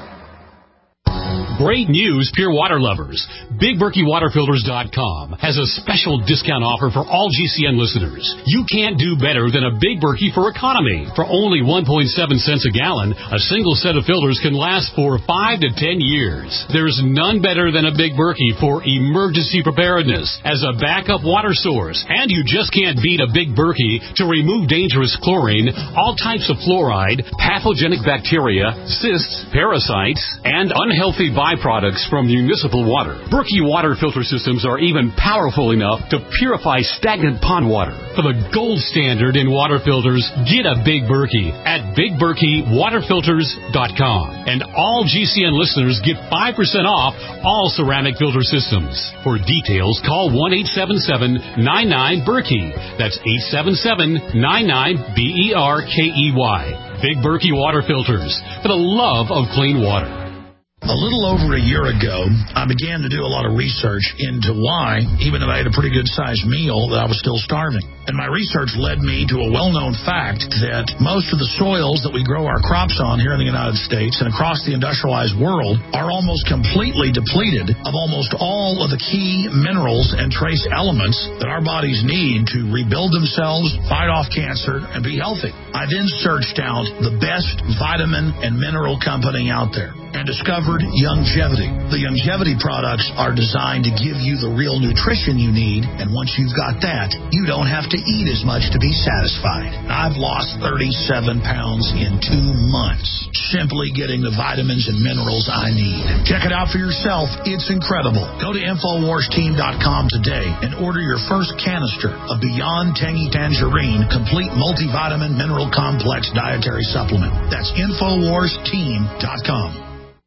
Great news, Pure Water lovers. Big Berkey Water Filters dot com has a special discount offer for all G C N listeners. You can't do better than a Big Berkey for economy. For only one point seven cents a gallon, a single set of filters can last for five to ten years. There's none better than a Big Berkey for emergency preparedness as a backup water source. And you just can't beat a Big Berkey to remove dangerous chlorine, all types of fluoride, pathogenic bacteria, cysts, parasites, and unhealthy viruses byproducts from municipal water. Berkey water filter systems are even powerful enough to purify stagnant pond water. For the gold standard in water filters, get a Big Berkey at big berkey water filters dot com. And all G C N listeners get five percent off all ceramic filter systems. For details, call one eight seven seven nine nine Berkey. That's eight seven seven nine nine B E R K E Y. Big Berkey water filters, for the love of clean water. A little over a year ago, I began to do a lot of research into why, even if I had a pretty good-sized meal, that I was still starving. And my research led me to a well-known fact that most of the soils that we grow our crops on here in the United States and across the industrialized world are almost completely depleted of almost all of the key minerals and trace elements that our bodies need to rebuild themselves, fight off cancer, and be healthy. I then searched out the best vitamin and mineral company out there and discovered Youngevity. The Youngevity products are designed to give you the real nutrition you need, and once you've got that, you don't have to eat as much to be satisfied. I've lost thirty-seven pounds in two months, simply getting the vitamins and minerals I need. Check it out for yourself. It's incredible. Go to infowars team dot com today and order your first canister of Beyond Tangy Tangerine Complete Multivitamin Mineral Complex Dietary Supplement. That's infowars team dot com.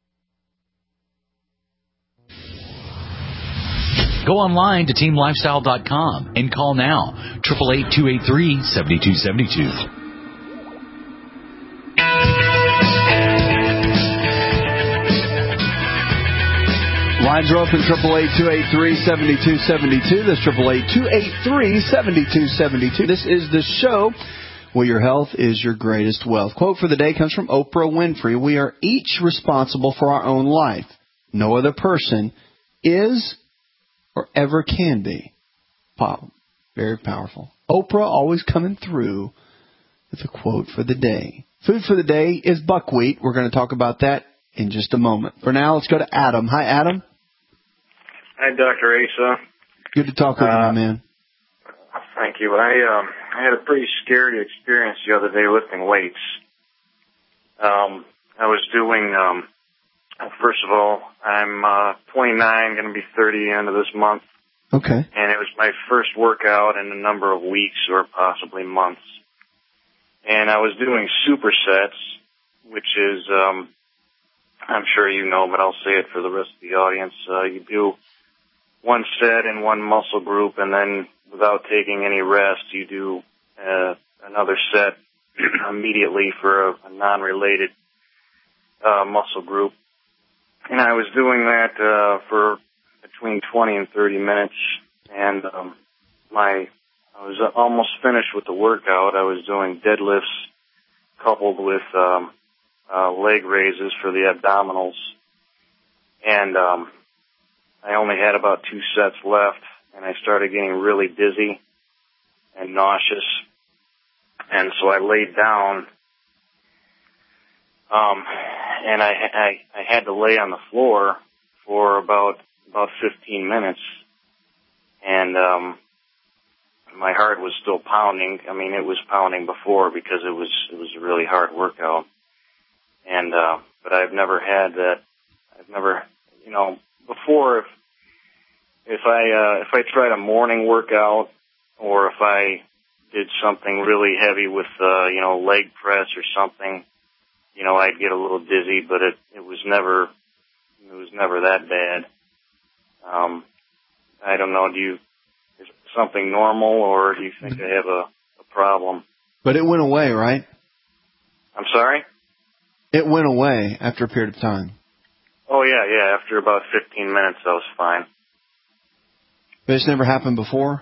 Go online to team lifestyle dot com and call now, eight eight eight, two eight three, seven two seven two. Lines are open, eight eight eight, two eight three, seven two seven two. That's eight eight eight, two eight three, seven two seven two. This is the show where your health is your greatest wealth. Quote for the day comes from Oprah Winfrey. We are each responsible for our own life. No other person is or ever can be. Wow, very powerful. Oprah always coming through with a quote for the day. Food for the day is buckwheat. We're going to talk about that in just a moment. For now, let's go to Adam. Hi, Adam. Hi, Doctor Asa. Good to talk with uh, you, my man. Thank you. I um, I had a pretty scary experience the other day lifting weights. Um, I was doing... Um, First of all, I'm uh, twenty-nine, going to be thirty end of this month. Okay. And it was my first workout in a number of weeks or possibly months. And I was doing supersets, which is, um, I'm sure you know, but I'll say it for the rest of the audience. Uh, you do one set in one muscle group, and then without taking any rest, you do uh, another set immediately for a, a non-related uh, muscle group. And I was doing that uh, for between twenty and thirty minutes, and um, my I was almost finished with the workout. I was doing deadlifts coupled with um, uh, leg raises for the abdominals, and um, I only had about two sets left, and I started getting really dizzy and nauseous, and so I laid down. Um, and I, I, I had to lay on the floor for about, about fifteen minutes. And, um, my heart was still pounding. I mean, it was pounding before because it was, it was a really hard workout. And, uh, but I've never had that. I've never, you know, before if, if I, uh, if I tried a morning workout or if I did something really heavy with, uh, you know, leg press or something, you know, I'd get a little dizzy, but it, it was never, it was never that bad. Um, I don't know, do you, is it something normal or do you think I have a, a problem? But it went away, right? I'm sorry? It went away after a period of time. Oh, yeah, yeah, after about fifteen minutes I was fine. But it's never happened before?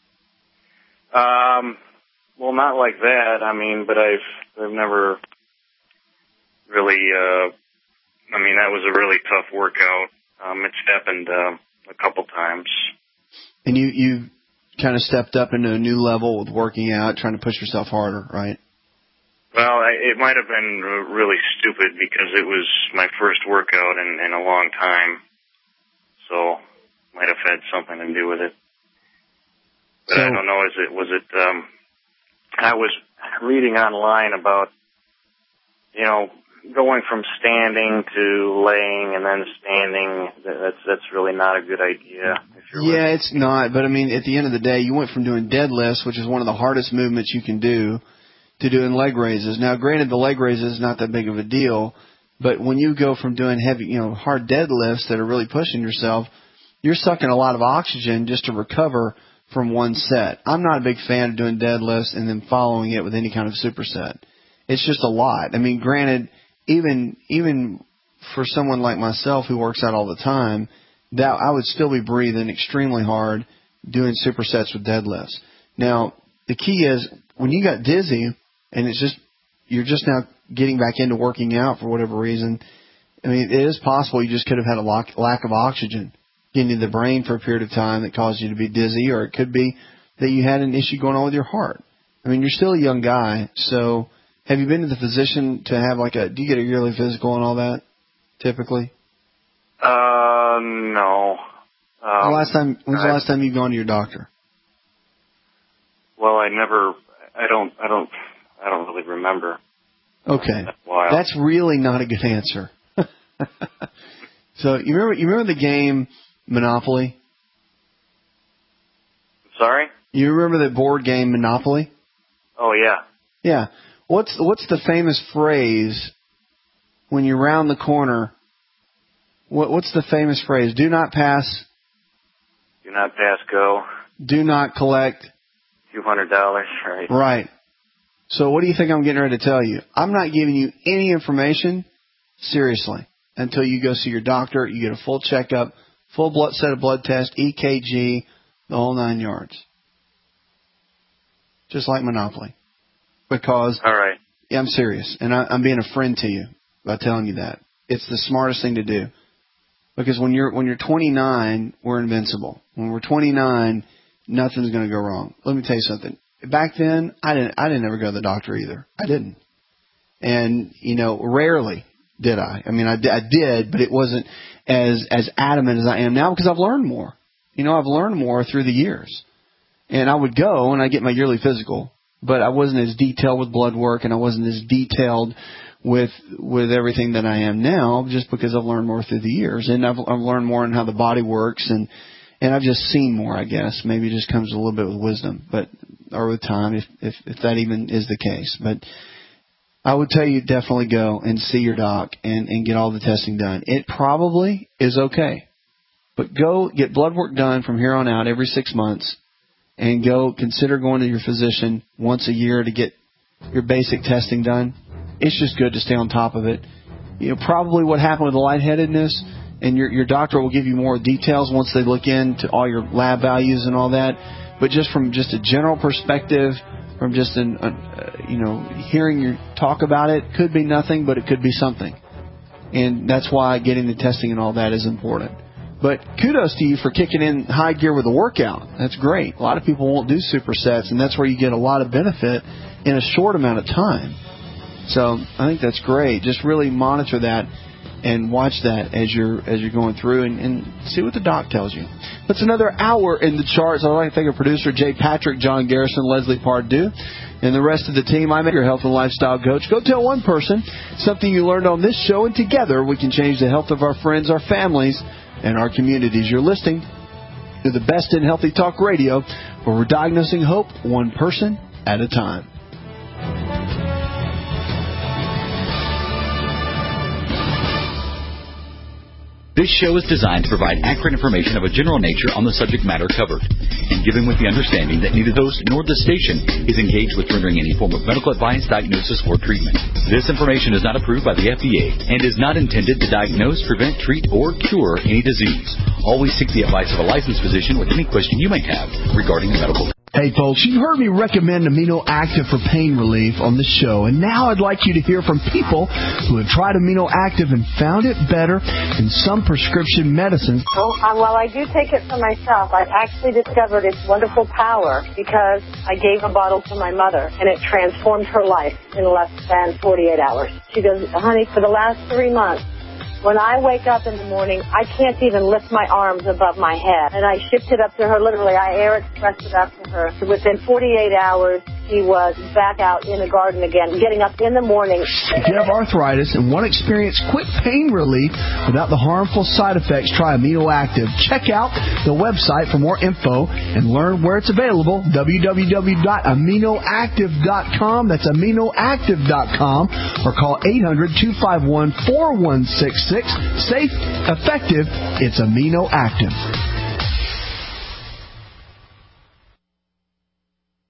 Um, well, not like that, I mean, but I've, I've never... Really, uh, I mean, that was a really tough workout. Um, it's happened uh, a couple times. And you, you kind of stepped up into a new level with working out, trying to push yourself harder, right? Well, I, it might have been really stupid because it was my first workout in, in a long time. So, might have had something to do with it. But so, I don't know, is it, was it, um, I was reading online about, you know, going from standing to laying and then standing, that's that's really not a good idea. Yeah, it's not. But, I mean, at the end of the day, you went from doing deadlifts, which is one of the hardest movements you can do, to doing leg raises. Now, granted, the leg raises is not that big of a deal, but when you go from doing heavy, you know, hard deadlifts that are really pushing yourself, you're sucking a lot of oxygen just to recover from one set. I'm not a big fan of doing deadlifts and then following it with any kind of superset. It's just a lot. I mean, granted, even even for someone like myself who works out all the time, that I would still be breathing extremely hard doing supersets with deadlifts. Now, the key is when you got dizzy and it's just you're just now getting back into working out for whatever reason, I mean, it is possible you just could have had a lack of oxygen getting to the brain for a period of time that caused you to be dizzy, or it could be that you had an issue going on with your heart. I mean, you're still a young guy, so have you been to the physician to have like a, do you get a yearly physical and all that, typically? Uh, no. Um, the last time, when's I, the last time you've gone to your doctor? Well, I never, I don't, I don't, I don't really remember. Okay. That's really not a good answer. So, you remember, you remember the game Monopoly? Sorry? You remember the board game Monopoly? Oh, yeah. Yeah. What's what's the famous phrase when you round the corner? What what's the famous phrase? Do not pass. Do not pass go. Do not collect. Two hundred dollars, right? Right. So what do you think I'm getting ready to tell you? I'm not giving you any information, seriously, until you go see your doctor. You get a full checkup, full blood set of blood tests, E K G, the whole nine yards. Just like Monopoly. Because, all right. Yeah, I'm serious, and I, I'm being a friend to you by telling you that. It's the smartest thing to do. Because when you're when you're twenty-nine, we're invincible. When we're twenty-nine, nothing's going to go wrong. Let me tell you something. Back then, I didn't I didn't ever go to the doctor either. I didn't. And, you know, rarely did I. I mean, I, I did, but it wasn't as as adamant as I am now because I've learned more. You know, I've learned more through the years. And I would go and I get my yearly physical, but I wasn't as detailed with blood work and I wasn't as detailed with with everything that I am now, just because I've learned more through the years. And I've, I've learned more on how the body works, and and I've just seen more, I guess. Maybe it just comes a little bit with wisdom, but or with time, if, if, if that even is the case. But I would tell you definitely go and see your doc and, and get all the testing done. It probably is okay, but go get blood work done from here on out every six months. And go consider going to your physician once a year to get your basic testing done. It's just good to stay on top of it. You know, probably what happened with the lightheadedness, and your your doctor will give you more details once they look into all your lab values and all that. But just from just a general perspective, from just an uh, you know hearing you talk about it, could be nothing, but it could be something. And that's why getting the testing and all that is important. But kudos to you for kicking in high gear with a workout. That's great. A lot of people won't do supersets, and that's where you get a lot of benefit in a short amount of time. So I think that's great. Just really monitor that and watch that as you're as you're going through and, and see what the doc tells you. It's another hour in the charts. I'd like to thank our producer, Jay Patrick, John Garrison, Leslie Pardue, and the rest of the team. I'm your health and lifestyle coach. Go tell one person something you learned on this show, and together we can change the health of our friends, our families, and our communities. You're listening to the best in healthy talk radio, where we're diagnosing hope one person at a time. This show is designed to provide accurate information of a general nature on the subject matter covered, and given with the understanding that neither the host nor the station is engaged with rendering any form of medical advice, diagnosis, or treatment. This information is not approved by the F D A and is not intended to diagnose, prevent, treat, or cure any disease. Always seek the advice of a licensed physician with any question you might have regarding a medical. Hey folks, you've heard me recommend Amino Active for pain relief on this show, and now I'd like you to hear from people who have tried Amino Active and found it better than some prescription medicines. Oh, uh, well, I do take it for myself. I've actually discovered its wonderful power because I gave a bottle to my mother, and it transformed her life in less than forty-eight hours. She goes, honey, for the last three months, when I wake up in the morning, I can't even lift my arms above my head. And I shipped it up to her, literally. I air expressed it up to her. Within forty-eight hours, he was back out in the garden again, getting up in the morning. If you have arthritis and want to experience quick pain relief without the harmful side effects, try Amino Active. Check out the website for more info and learn where it's available, w w w dot amino active dot com. That's amino active dot com, or call eight hundred, two five one, four one six six. Safe, effective, it's Amino Active.